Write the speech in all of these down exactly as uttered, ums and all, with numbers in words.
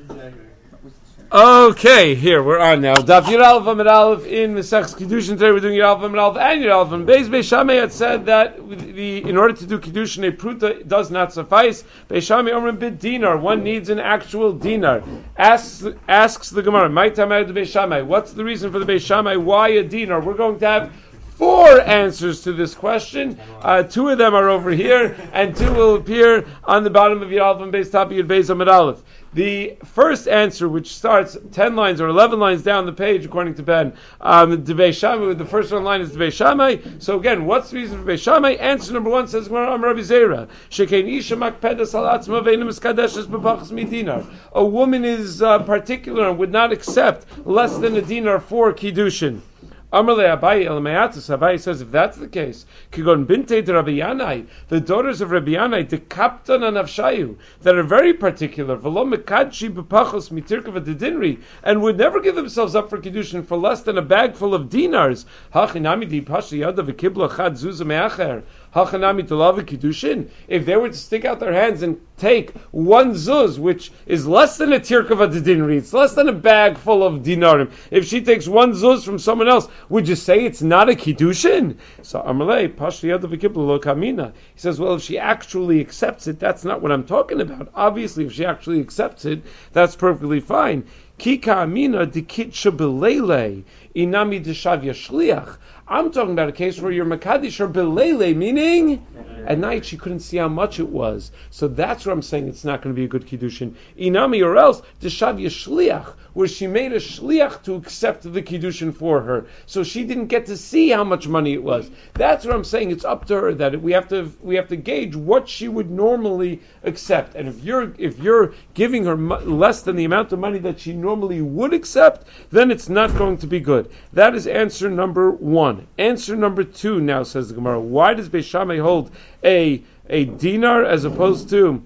Okay, here we're on now. Daf Yud Aleph Amud Aleph in Masechus Kiddushin. Today we're doing Yud Aleph Amud Aleph and Yud Aleph Amud Beis. Beis Shammai had said that the in order to do Kiddushin, a pruta does not suffice. Beis Shammai Omrim bid dinar. One needs an actual dinar. Asks asks the Gemara, "My tamad the Beis Shammai. What's the reason for the Beis Shammai? Why a dinar?" We're going to have four answers to this question. Uh, two of them are over here, and two will appear on the bottom of Yud Aleph Amud Beis, top of Yud Beis Amud Aleph. The first answer, which starts ten lines or eleven lines down the page, according to Ben, um, the Beis Shammai, the first one line is the Beis Shammai. So again, what's the reason for Beis Shammai? Answer number one says, Am Rabbi Zera, Shekein isha makpedas al atzma ve'ina miskadeshes b'pachas midinar. A woman is uh, particular and would not accept less than a dinar for kiddushin. Amarle Abaye Elmeatus. Abaye says, if that's the case, Kigon Binte de Rabbi Yanai, the daughters of Rabbi Yanai, the Kaptan and Avshayu, that are very particular, V'lo Mekadshi B'pachos Mitirkava Dedinri, and would never give themselves up for Kiddushin for less than a bag full of dinars. Hachinami di Pashi Yada V'kibla Chad Zuzah Me'acher. Hachanami Tolav Kiddushin. If they were to stick out their hands and take one zuz, which is less than a tirkava dedinri, it's less than a bag full of dinarim. If she takes one zuz from someone else, would you say it's not a kiddushin? So Amalei Pashiyad V'kibla Lo Kamina. He says, well, if she actually accepts it, that's not what I'm talking about. Obviously, if she actually accepts it, that's perfectly fine. Kika Amina Dikit Shabelele Inami Deshavya Shliach. I'm talking about a case where you're Makadish or Belele, meaning at night she couldn't see how much it was. So that's where I'm saying it's not going to be a good Kiddushin. Inami or else, Deshavya Shliach, where she made a Shliach to accept the Kiddushin for her. So she didn't get to see how much money it was. That's where I'm saying it's up to her that we have to we have to gauge what she would normally accept. And if you're if you're giving her mo- less than the amount of money that she normally would accept, then it's not going to be good. That is answer number one. Answer number two now, says the Gemara. Why does Beis Shammai hold a a dinar as opposed to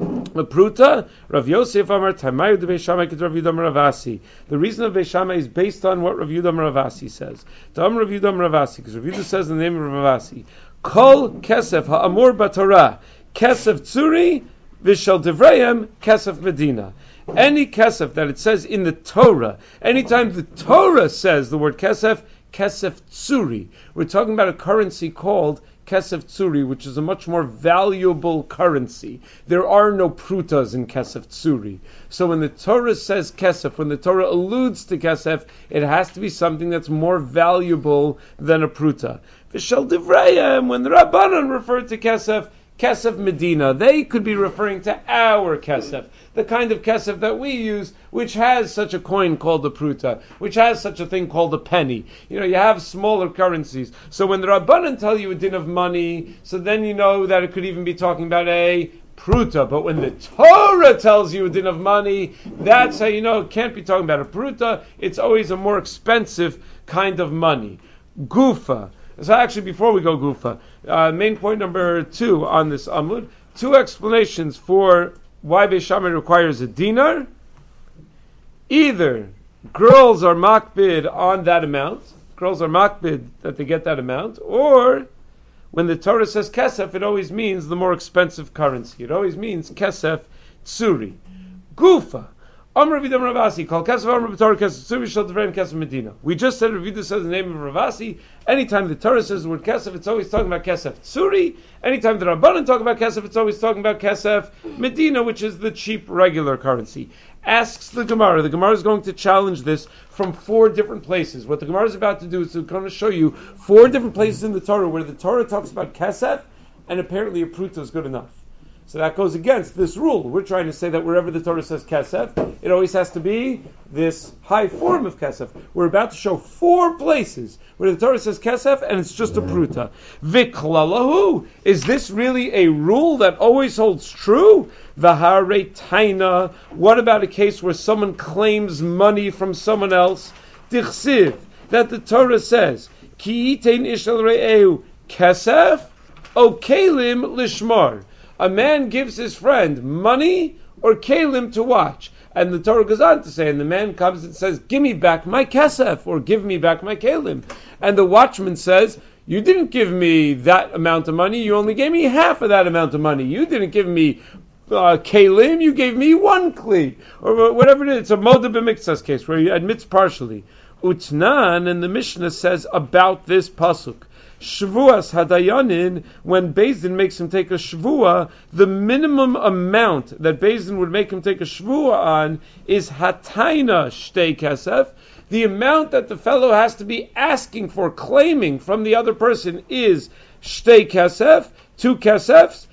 a pruta? Rav Yosef Amar Tamayu de Beis Shammai k'd Rav Yudam Ravasi. The reason of Beis Shammai is based on what Rav Yudam Ravasi says. Tam Rav Yudam Ravasi, because Rav Yudam says in the name of Ravasi, Kol kesef ha'amur b'Torah kesef tzuri v'shel divrayim kesef medina. Any kesef that it says in the Torah, anytime the Torah says the word kesef, kesef tsuri, we're talking about a currency called kesef tsuri, which is a much more valuable currency. There are no prutas in kesef tsuri. So when the Torah says kesef, when the Torah alludes to kesef, it has to be something that's more valuable than a pruta. V'shel divrayim, when the Rabbanan referred to kesef, Kesef Medina, they could be referring to our kesef, the kind of kesef that we use, which has such a coin called a pruta, which has such a thing called a penny. You know, you have smaller currencies. So when the Rabbanan tell you a din of money, so then you know that it could even be talking about a pruta. But when the Torah tells you a din of money, that's how you know it can't be talking about a pruta. It's always a more expensive kind of money. Gufa. So actually, before we go Gufa, uh, main point number two on this Amud, two explanations for why Beis Shammai requires a dinar. Either girls are makbid on that amount, girls are makbid that they get that amount, or when the Torah says kesef, it always means the more expensive currency. It always means kesef tsuri. Gufa. Amr Rav Yudam Ravasi, called Kesef Amr B'Torah Kesef Tsuri Shel Divrayim Kesef Medina. We just said Rav Yudam says the name of Ravasi. Anytime the Torah says the word Kesef, it's always talking about Kesef Tsuri. Anytime the Rabbanan talk about Kesef, it's always talking about Kesef Medina, which is the cheap regular currency. Asks the Gemara. The Gemara is going to challenge this from four different places. What the Gemara is about to do is to going to show you four different places in the Torah where the Torah talks about Kesef, and apparently a pruta is good enough. So that goes against this rule. We're trying to say that wherever the Torah says kesef, it always has to be this high form of kesef. We're about to show four places where the Torah says kesef and it's just a pruta. Viklalahu, is this really a rule that always holds true? V'harei taina, what about a case where someone claims money from someone else? Dichsiv, that the Torah says, Ki yitein ish el re'ehu kesef o kelim lishmar. A man gives his friend money or kalim to watch. And the Torah goes on to say, and the man comes and says, give me back my kesef, or give me back my kalim. And the watchman says, you didn't give me that amount of money, you only gave me half of that amount of money. You didn't give me uh, kelim, you gave me one kli, or whatever it is. It's a moda b'miktsas case where he admits partially. Utnan, and the Mishnah says about this pasuk, Shvuas hadayanin, when Beis Din makes him take a shvua, the minimum amount that Beis Din would make him take a shvua on is hataina shtei kesef. The amount that the fellow has to be asking for, claiming from the other person is shtei kesef, two kesefs,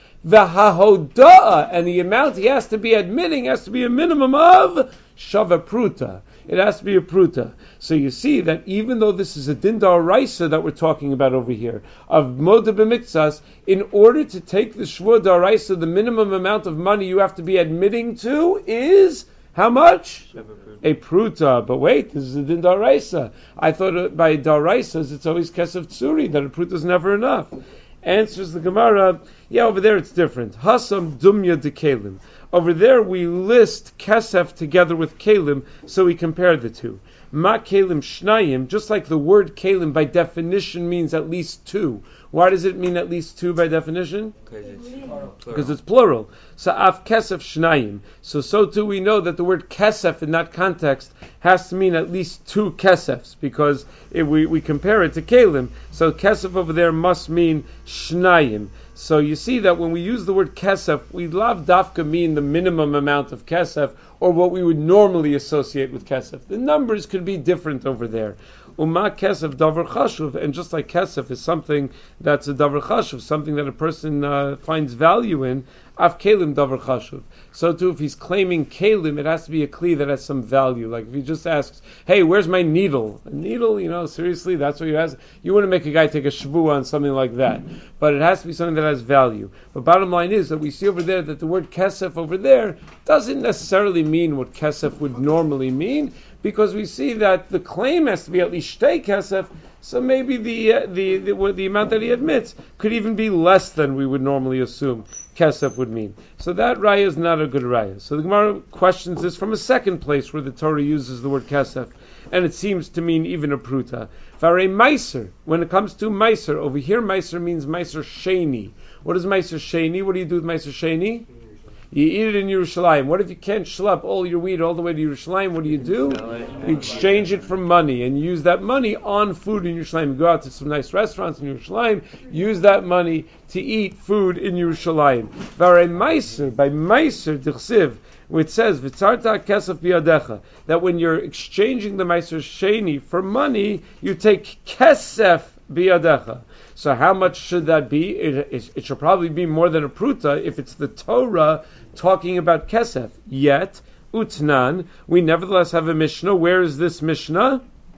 v'hahodah, and the amount he has to be admitting has to be a minimum of shava pruta. It has to be a pruta. So you see that even though this is a din da'oraisa that we're talking about over here, of moda b'miktsas, in order to take the shvua da'oraisa, the minimum amount of money you have to be admitting to is how much? A pruta. But wait, this is a din da'oraisa. I thought by da'oraisas it's always kesef tsuri, that a pruta is never enough. Answers the Gemara, yeah, over there it's different. Hasam dumya de kelim. Over there we list kesef together with kelim, so we compare the two. Ma kelim shnayim, just like the word kelim by definition means at least two. Why does it mean at least two by definition? Because it's plural. Because it's plural. So af kesef shnayim. So so too we know that the word kesef in that context has to mean at least two kesefs, because if we, we compare it to kelim, so kesef over there must mean shnayim. So you see that when we use the word kesef, we lav dafka mean the minimum amount of kesef, or what we would normally associate with kesef. The numbers could be different over there. Uma kesef davar chashuv, and just like kesef is something that's a davar chashuv, something that a person uh, finds value in, af kelim davar chashuv. So too, if he's claiming kelim, it has to be a kli that has some value. Like if he just asks, hey, where's my needle? A needle, you know, seriously, that's what you ask? You wouldn't make a guy take a shvua on something like that. But it has to be something that has value. But bottom line is that we see over there that the word kesef over there doesn't necessarily mean what kesef would normally mean, because we see that the claim has to be at least shtei kesef, so maybe the, uh, the, the, the amount that he admits could even be less than we would normally assume kesef would mean. So that raya is not a good raya. So the Gemara questions this from a second place where the Torah uses the word kesef, and it seems to mean even a pruta. Vare meiser, when it comes to meiser, over here meiser means meiser sheni. What is meiser sheni? What do you do with meiser sheni? You eat it in Yerushalayim. What if you can't schlep all your wheat all the way to Yerushalayim? What do you do? You exchange it for money and use that money on food in Yerushalayim. You go out to some nice restaurants in Yerushalayim, use that money to eat food in Yerushalayim. Vare meiser, by meiser dichsiv, which says v'tzarta kesef biyadecha, that when you're exchanging the meiser sheni for money, you take kesef biyadecha. So how much should that be? It, it, it should probably be more than a pruta if it's the Torah talking about kesef. Yet, utnan, we nevertheless have a Mishnah. Where is this Mishnah?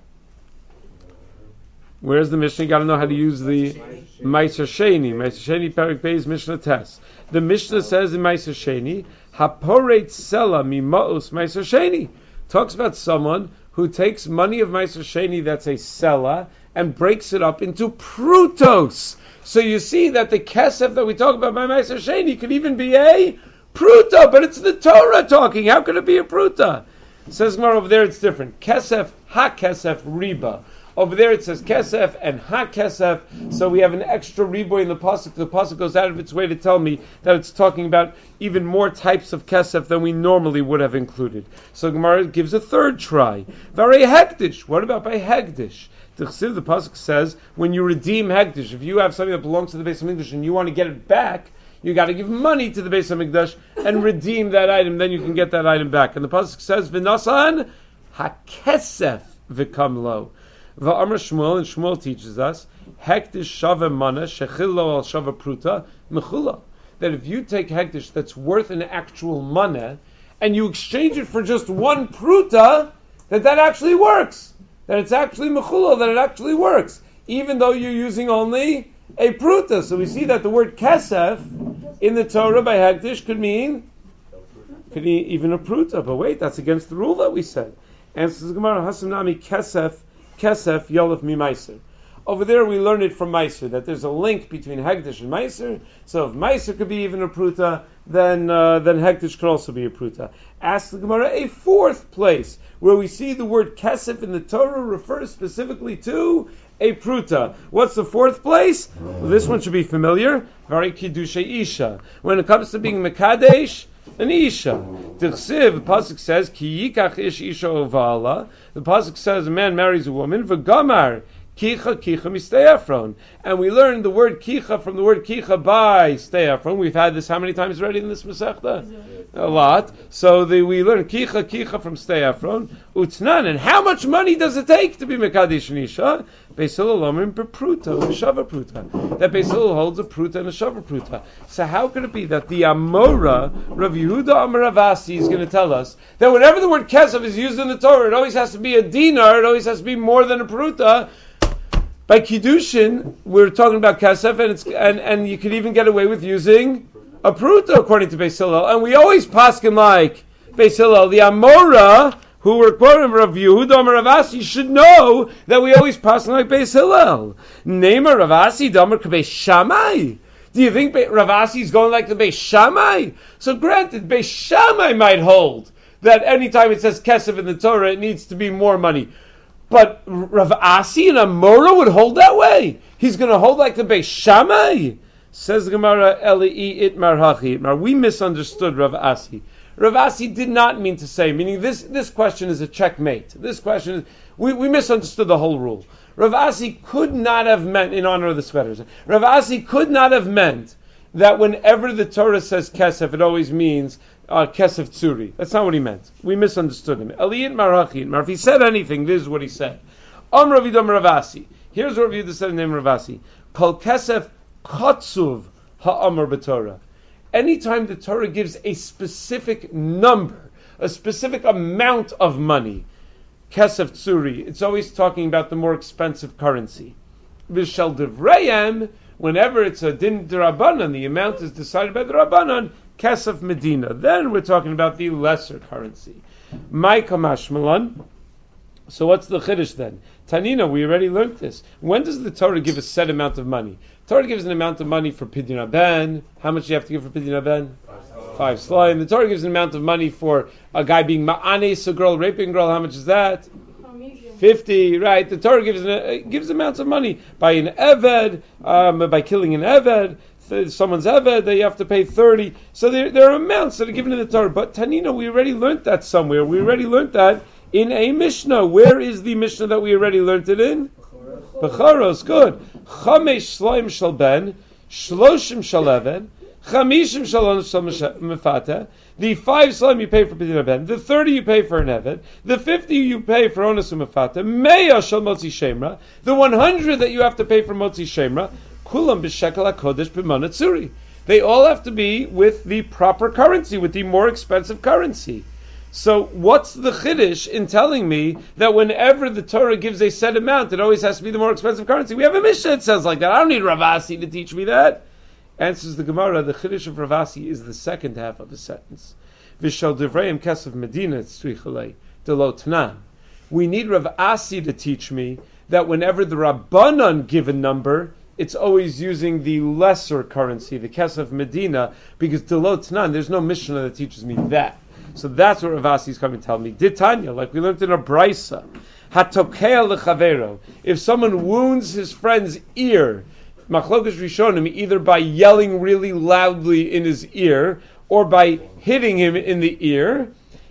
Where is the Mishnah? You got to know how to use the Meiser Sheni. Meiser Sheni, Perik Beis, Mishnah Tes. The Mishnah says in Meiser Sheni, Haporet Sela Mimaus Meiser Sheni. Talks about someone who takes money of Meiser Sheni, that's a Sela, and breaks it up into prutos. So you see that the kesef that we talk about by Meiser Sheni could even be a pruta, but it's the Torah talking. How could it be a pruta? It says more over there it's different. Kesef, ha-kesef, riba. Over there it says kesef and ha-kesef, so we have an extra riba in the pasuk. The pasuk goes out of its way to tell me that it's talking about even more types of kesef than we normally would have included. So Gemara gives a third try. Very hektish. What about by hektish? The pasuk says when you redeem hektish, if you have something that belongs to the Beis Hamikdash and you want to get it back, you got to give money to the Beis Hamikdash and redeem that item. Then you can get that item back. And the pasuk says v'nasan hakesef v'kam lo. V'amar Shmuel, and Shmuel teaches us hektish shava mana shechillo al shava pruta mechula. That if you take hektish that's worth an actual mana and you exchange it for just one pruta, that that actually works. That it's actually mechula, that it actually works, even though you're using only a pruta. So we see that the word kesef in the Torah by hektish could mean could be even a pruta. But wait, that's against the rule that we said. Answers the Gemara, Hasanami kesef, kesef yolef mi meiser. Over there we learn it from meiser, that there's a link between hektish and meiser. So if meiser could be even a pruta, then uh, then hektish could also be a pruta. Ask the Gemara a fourth place where we see the word kesef in the Torah refers specifically to a pruta. What's the fourth place? Well, this one should be familiar. Very kiddushay isha. When it comes to being mekadesh, an isha. Tichsiv, the pasuk says ki yikach ish isha ovala. The pasuk says a man marries a woman. V'gamar kicha kicha mistei Ephron. And we learned the word kicha from the word kicha by stei Ephron. We've had this how many times already in this Masechta? A lot. So the, we learned kicha kicha from stei Ephron. Utnan. And how much money does it take to be mekadesh an isha? Beis Hillel omrim bepruta v'shava pruta. That Beis Hillel holds a pruta and a shava pruta. So how could it be that the Amora, Rav Yehuda Amar Rav Asi, is going to tell us that whenever the word kesef is used in the Torah, it always has to be a dinar, it always has to be more than a pruta. By kiddushin, we're talking about kesef, and it's and, and you could even get away with using a pruta according to Beis Hillel. And we always paskin like Beis Hillel. The Amora, who were quoting Rav Yehuda Amar Rav Asi, should know that we always pass like Beis Hillel. Nema Rav Asi Damar Beis Shammai. Do you think Rav Asi is going like the Beis Shammai? So granted, Beis Shammai might hold that anytime it says kesef in the Torah, it needs to be more money. But Rav Asi and Amora would hold that way. He's going to hold like the Beis Shammai. Says the Gemara, Eli itmar hachi itmar. We misunderstood Rav Asi. Rav Asi did not mean to say, meaning this, this question is a checkmate. This question is, we, we misunderstood the whole rule. Rav Asi could not have meant, in honor of the sweaters, Rav Asi could not have meant that whenever the Torah says kesef, it always means uh, kesef tzuri. That's not what he meant. We misunderstood him. Eliyit marachin. If he said anything, this is what he said. Am Ravidam Rav Asi. Here's what Rav Yehuda said in the name of Rav Asi. Kol kesef kotzuv ha'amar b'Torah. Anytime the Torah gives a specific number, a specific amount of money, kesef tzuri, it's always talking about the more expensive currency. V'shel divrayim, whenever it's a din d'Rabbanan, the amount is decided by the Rabbanan, kesef medina. Then we're talking about the lesser currency. My kamash malan. So what's the chiddush then? Tanina, we already learned this. When does the Torah give a set amount of money? Torah gives an amount of money for Pidyon Haben. How much do you have to give for Pidyon Haben? Five slime. The Torah gives an amount of money for a guy being ma'anes, a girl raping a girl. How much is that? Fifty, right? The Torah gives an, gives amounts of money by an eved, um, by killing an eved. Someone's eved, that you have to pay thirty. So there, there are amounts that are given in the Torah. But Tanina, we already learned that somewhere. We already learned that in a Mishnah. Where is the Mishnah that we already learned it in? Becharos, good. Chamesh shloim shal ben, shloshim shal even, chamishim shal shal mefata. The five slime you pay for Pidyon Ben, the thirty you pay for an eved, the fifty you pay for onus mefata, meya shal motzi shemra, the one hundred that you have to pay for motzi shemra, kulam b'shekel hakodesh b'mana tzuri. They all have to be with the proper currency, with the more expensive currency. So what's the chiddush in telling me that whenever the Torah gives a set amount, it always has to be the more expensive currency? We have a Mishnah that says like that. I don't need Rav Asi to teach me that. Answers the Gemara, the chiddush of Rav Asi is the second half of the sentence. V'shal divrayim kesef medina tzrichalei delo tanan. We need Rav Asi to teach me that whenever the Rabbanan give a number, it's always using the lesser currency, the kesef medina, because delo tanan, there's no Mishnah that teaches me that. So that's what Rav Asi is coming to tell me. Ditanya, like we learned in a brisa, hatokea lechavero. If someone wounds his friend's ear, machlokas rishonim, either by yelling really loudly in his ear or by hitting him in the ear,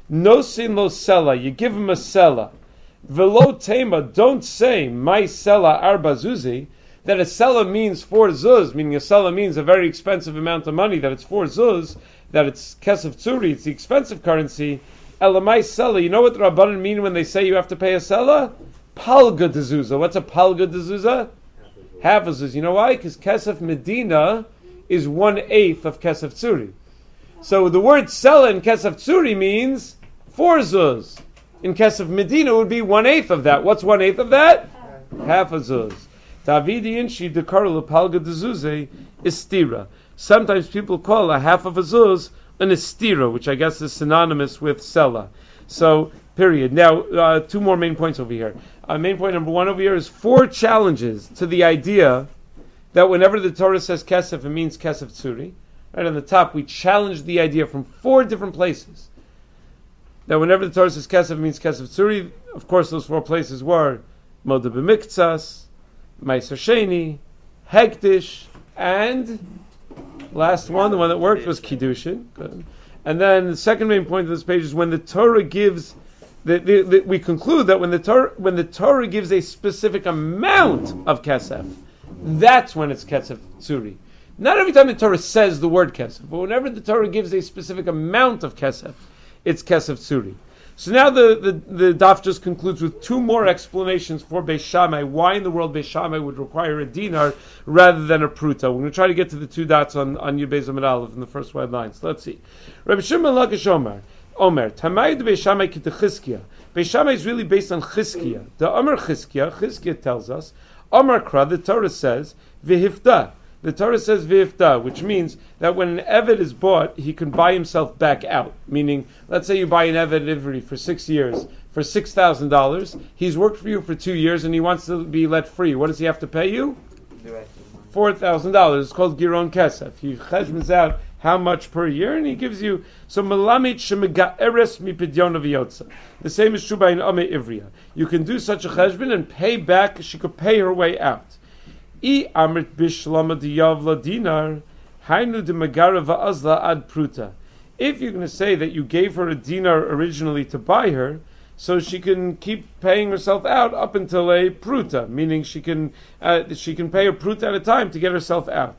nosin lo sela, you give him a sela. Velo tema, don't say my sela arba zuzi. That a sela means four zuz, meaning a sela means a very expensive amount of money, that it's four zuz, that it's kesef tzuri, it's the expensive currency. Elamai sela, you know what the Rabbanan mean when they say you have to pay a sela? Palga d'zuzah. What's a palga d'zuzah? Half a zuz. You know why? Because kesef medina is one eighth of kesef tzuri. So the word sela in kesef tzuri means four zuz. In kesef medina would be one eighth of that. What's one eighth of that? Half a zuz. Davidian she dekar palga d'zuzah istira. Sometimes people call a half of a zuz an istira, which I guess is synonymous with sela. So, period. Now, uh, two more main points over here. Uh, main point number one over here is four challenges to the idea that whenever the Torah says kesef, it means kesef tzuri. right on the top, we challenged the idea from four different places that whenever the Torah says kesef, it means kesef tzuri. Of course, those four places were moda b'miktsas, meiser sheni, hektish, and last one, the one that worked, was kiddushin. Good. And then the second main point of this page is when the Torah gives, the, the, the, we conclude that when the Torah when the Torah gives a specific amount of kesef, that's when it's kesef tzuri. Not every time the Torah says the word kesef, but whenever the Torah gives a specific amount of kesef, it's kesef tzuri. So now the, the, the daf just concludes with two more explanations for Beis Shammai, why in the world Beis Shammai would require a dinar rather than a pruta. We're going to try to get to the two dots on, on Yud Beis Amud Aleph in the first wide lines. Let's see. Rabbi Shimon Lakish Omer, Omer, Tamayid Beis Shammai K'te Chizkiya. Beis Shammai is really based on Chizkiya. The Omer Chizkiya, Chizkiya tells us, Omer Kra, the Torah says, V'hifta. The Torah says v'ifta, which means that when an eved is bought, he can buy himself back out. Meaning, let's say you buy an eved ivri for six years for six thousand dollars. He's worked for you for two years and he wants to be let free. What does he have to pay you? Four thousand dollars. It's called giron kesef. He cheshbons out how much per year, and he gives you so melamit shemega'eres mipidyon v'yotza. The same is true by an ame ivriya. You can do such a cheshbon and pay back. She could pay her way out. I amrit bishlama diyavla dinar, hainu de megara va'azla ad pruta. If you're going to say that you gave her a dinar originally to buy her, so she can keep paying herself out up until a pruta, meaning she can uh, she can pay a pruta at a time to get herself out.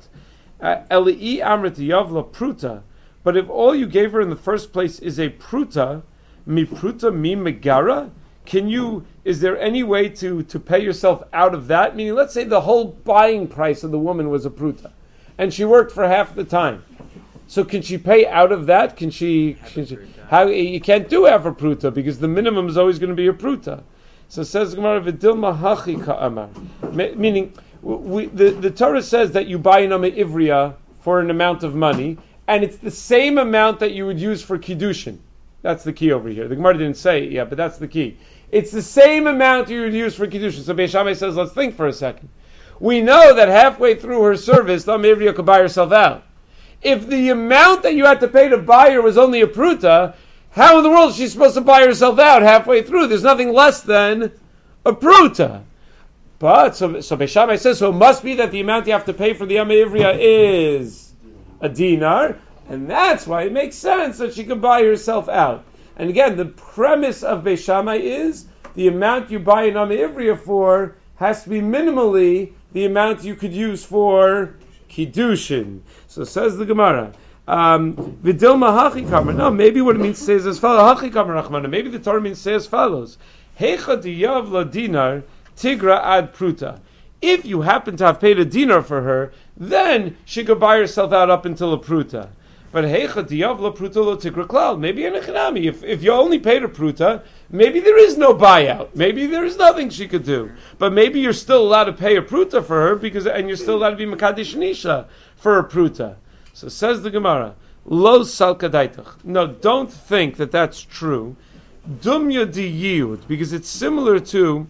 Eli amrit diyavla pruta. But if all you gave her in the first place is a pruta, mi pruta mi megara. Can you, is there any way to, to pay yourself out of that? Meaning, let's say the whole buying price of the woman was a pruta, and she worked for half the time. So can she pay out of that? Can she, can she how, you can't do half a pruta, because the minimum is always going to be a pruta. So it says Gemara, V'dilma hachi ka'amar. Meaning, we, the, the Torah says that you buy an Ame Ivriya for an amount of money, and it's the same amount that you would use for Kiddushin. That's the key over here. The Gemara didn't say it yet, but that's the key. It's the same amount you would use for Kiddushin. So Beis Shammai says, let's think for a second. We know that halfway through her service, the Ame Ivriya could buy herself out. If the amount that you had to pay to buy her was only a pruta, how in the world is she supposed to buy herself out halfway through? There's nothing less than a pruta. But, so, so Beis Shammai says, so it must be that the amount you have to pay for the Ame Ivriya is a dinar, and that's why it makes sense that she can buy herself out. And again, the premise of Beis Shammai is the amount you buy an Ame Ivriya for has to be minimally the amount you could use for Kiddushin. So says the Gemara, um, V'dilma hachi kamar. No, maybe what it means to say is as follows. Hachi kamar rachmana. Maybe the Torah means to say as follows. Heicha diyav la dinar tigra ad pruta. If you happen to have paid a dinar for her, then she could buy herself out up until a pruta. But heicha diavla pruta lo tigra klal. Maybe in a chinami, if if you only paid a pruta, maybe there is no buyout. Maybe there is nothing she could do. But maybe you're still allowed to pay a pruta for her because, and you're still allowed to be mekadesh nisha for a pruta. So says the Gemara, lo salkadaitach. No, don't think that that's true. Dumya di yiyud, because it's similar to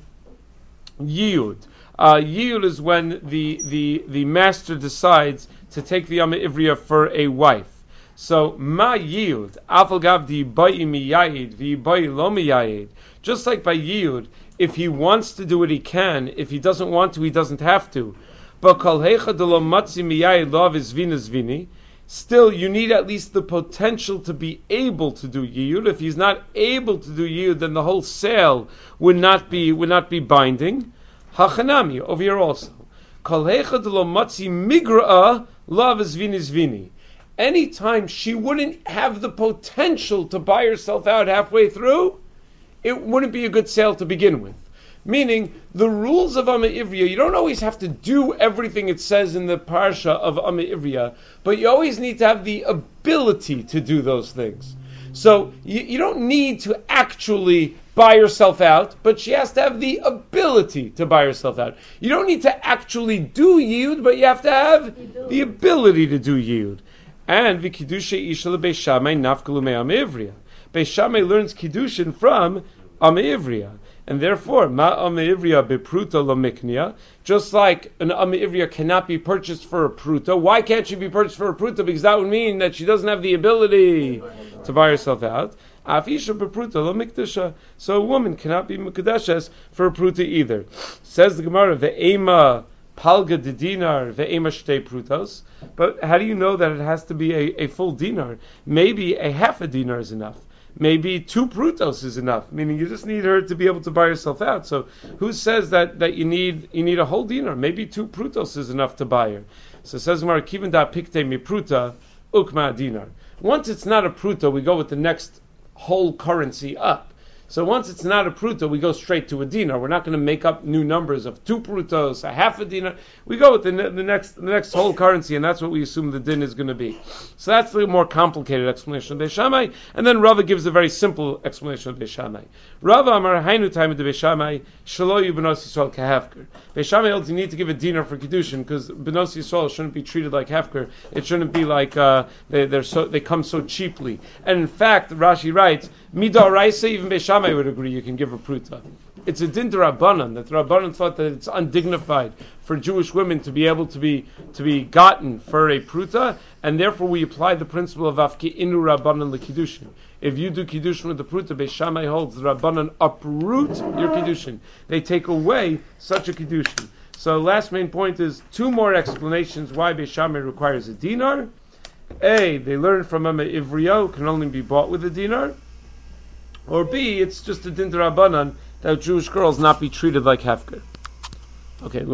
yiyud. Uh, yiyud is when the, the, the master decides to take the Ame Ivriya for a wife. So, ma yiyud, afal gav di bayi miyayid, vi bayi lo miyayid. Just like by yiyud, if he wants to do it, he can. If he doesn't want to, he doesn't have to. But kol heicha de lo matzi miyayid lo is vinas vini. Still, you need at least the potential to be able to do yiyud. If he's not able to do yiyud, then the whole sale would not be would not be binding. Hachanami, over here also. Kol heicha de lo matzi migra'a lo is vinas vini. Anytime she wouldn't have the potential to buy herself out halfway through, it wouldn't be a good sale to begin with. Meaning, the rules of Ame Ivriya, you don't always have to do everything it says in the parsha of Ame Ivriya, but you always need to have the ability to do those things. So, you, you don't need to actually buy herself out, but she has to have the ability to buy herself out. You don't need to actually do yiyud, but you have to have the ability to do yiyud. And v'kiddushay isha leBeis Shammai nafkalu me'Ame Ivriya. Beis Shammai learns kiddushin from Ame Ivriya. And therefore, ma ivriya bepruta lomiknia, just like an ivriya cannot be purchased for a pruta. Why can't she be purchased for a pruta? Because that would mean that she doesn't have the ability to buy herself out. Afisha bepruta lomikdasha. So a woman cannot be mukadeshes for a pruta either. Says the Gemara, ve'ema palga de dinar, ve'ema shtei prutos. But how do you know that it has to be a, a full dinar? Maybe a half a dinar is enough. Maybe two prutos is enough, meaning you just need her to be able to buy herself out. So who says that, that you need you need a whole dinar? Maybe two prutos is enough to buy her. So it says Gemara, kiven da pikte mi pruta ukma dinar. Once it's not a pruta, we go with the next whole currency up. So once it's not a pruta, we go straight to a dinar. We're not going to make up new numbers of two prutos, a half a dinar. We go with the, the next the next whole currency, and that's what we assume the din is going to be. So that's the more complicated explanation of Beis Shammai. And then Rava gives a very simple explanation of Beis Shammai. Rava amar hainu time of the Beis Shammai shelo yu benos Yisrael kahafker. Beis Shammai holds you need to give a dinar for kiddushin because benos Yisrael shouldn't be treated like hefker. It shouldn't be like uh, they they're so they come so cheaply. And in fact, Rashi writes, midaraisa even Beis Shammai would agree you can give a pruta. It's a din d'Rabbanan that the Rabbanan thought that it's undignified for Jewish women to be able to be to be gotten for a pruta, and therefore we apply the principle of afki inu Rabbanan l'kiddushin. If you do kiddushin with the pruta, Beis Shammai holds the Rabbanan uproot your kiddushin. They take away such a kiddushin. So last main point is two more explanations why Beis Shammai requires a dinar. A, they learn from Amma Ivriyo can only be bought with a dinar. Or B, it's just a din d'Rabbanan that Jewish girls not be treated like hefker. Okay.